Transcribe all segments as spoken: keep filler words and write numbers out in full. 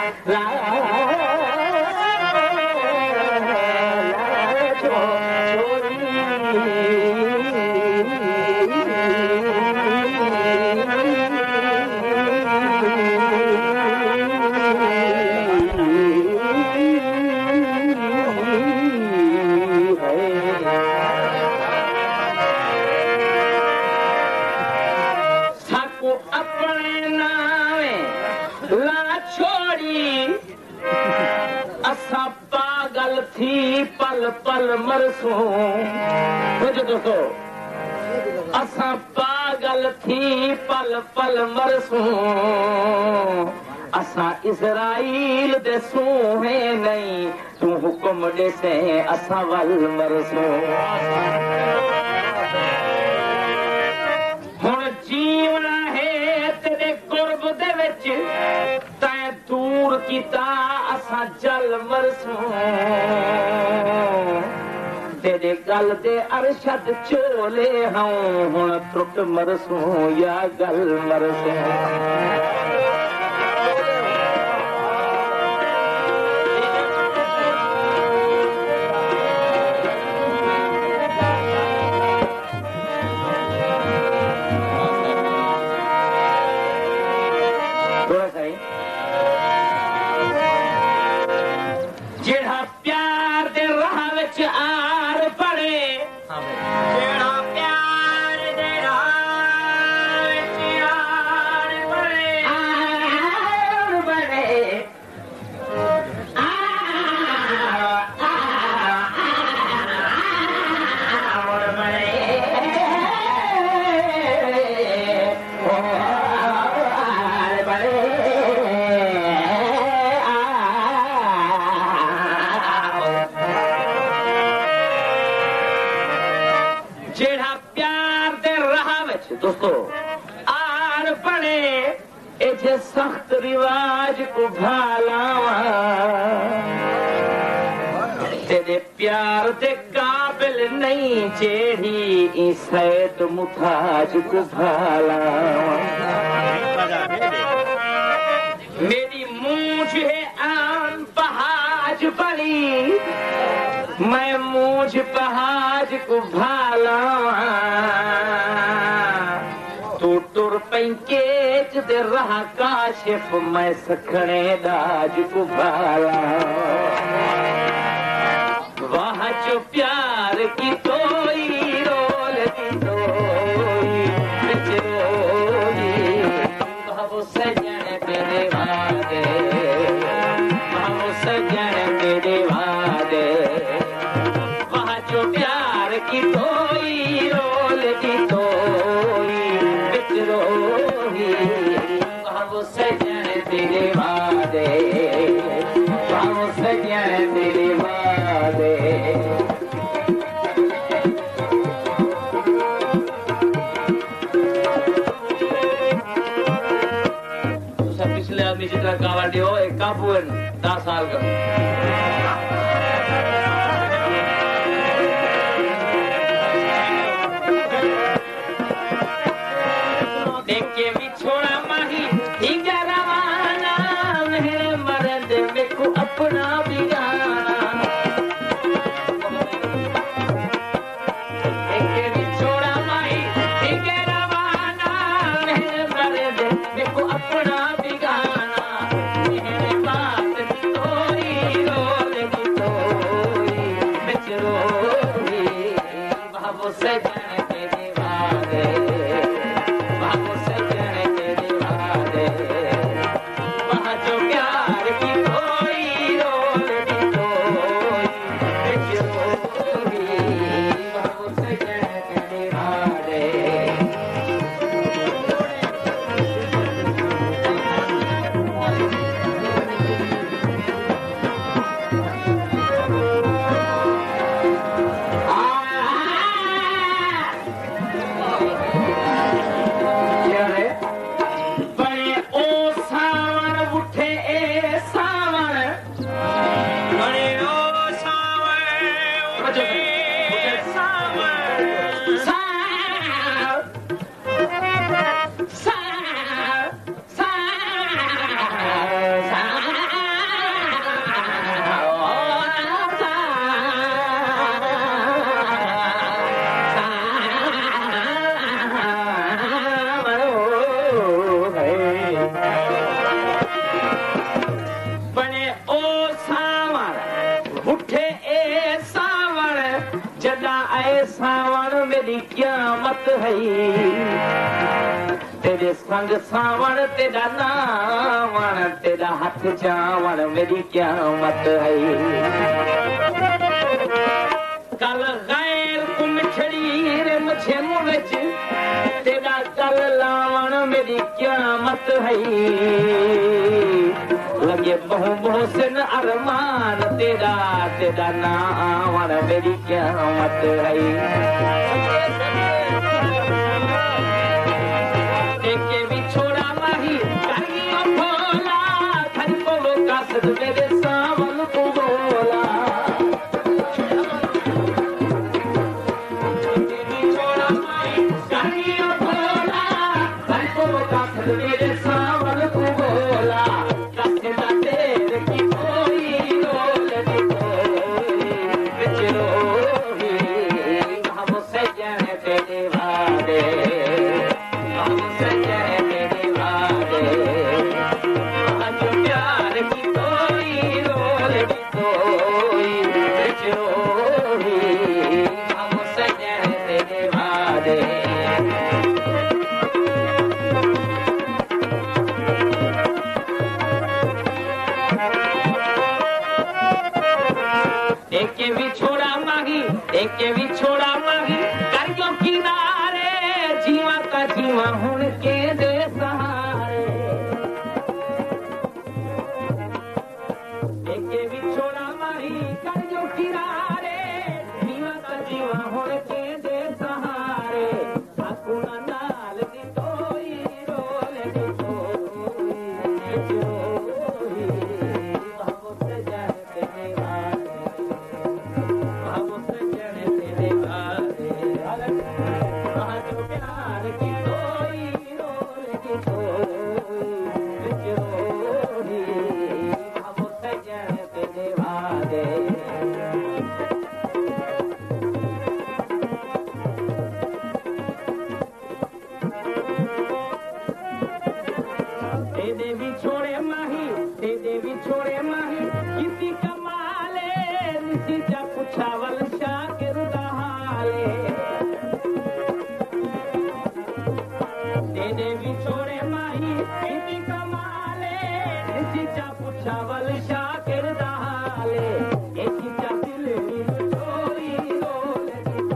पल पल मरसूं बुझो दोस्तों असां पागल थी पल पल मरसूं असां इज़राइल दे सूहे नहीं तू हुकुम ॾेसे असां वल मरसूं हुण जीवना है तेरे कुर्ब दे विच तैं दूर कीता असां जल मरसूं तेरे गल दे अरशद चोले हूं हुण त्रुट मरसूं या गल मरसूं थोड़ा सा ही जेड़ा प्यार दे राह विच आर पड़े जेड़ा प्यार दे राह विच आर पड़े आर पड़े आर पड़े जेड़ा प्यार दे राह विच दोस्तों आर पड़े ए सख्त रिवाज को भालावा तेरे प्यार दे काबिल नहीं जेड़ी सैद मुताज को भालावा मेरी मूंछ है आन पहाज बड़ी मैं मूंछ पहाज को भालावा तू टुर पैंकेज दे रहा काशिफ मैं सखणे दाज को भाला वाह जो प्यार की तोई रोल की तोई बिच रोई भाव सजन मेरे वादे भाव सजन मेरे वादे जो प्यार की तोई रोल की तोई बिच रोही भाव सजन तेरे वादे भाव सजन तेरे वादे तो पिछले आदमी जितना कावड़ हो एक काबू दस साल का देखे भी छोड़ा माही ठीक रवाना मेरे मर्द में को अपना बिगाना देखे भी छोड़ा माही ठीक रवाना मेरे मर्द में को अपना बिगाना मेरे बात की तोरी रोल की तोरी बिच रोही भाव सजन तेरे वादे मेरी क़यामत है तेरे संग सावण तेरा नावण तेरा हाथ चावण मेरी क़यामत है कल गैर कुम छड़ी रे मुझे मुझ तेरा कल लावण मेरी क़यामत है लगे बहु मोहसिन अरमान तेरा तेरा नावण मेरी क़यामत है मेरे सावन को बोला छोड़ा माई करियो बोला मेरे सावन को बोला कसना तेरे की कोई रोल नहीं बिचरोही हम सजन तेरे वादे हम सजन तेरे वादे एके भी छोड़ा माही एके भी छोड़ा माही करियो किनारे जीवा का जीवा हुन के दे सहारे एके भी छोड़ा माही करियो किनारे जीवा का जीवा हुन के दे सहारे अकुना नाल दी तोई रोल दी तोई देवी छोड़े माही दे देवी छोड़े माही किसी कमाले निसी जा पुछावल शाकिर दहाले दे देवी छोड़े माही किसी कमाले निसी जा पुछावल शाकिर दहाले ऐसी जा दिल नील छोरी रोल दी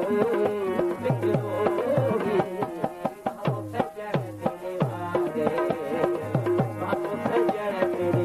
बिकरोही हम सजन तेरे वादे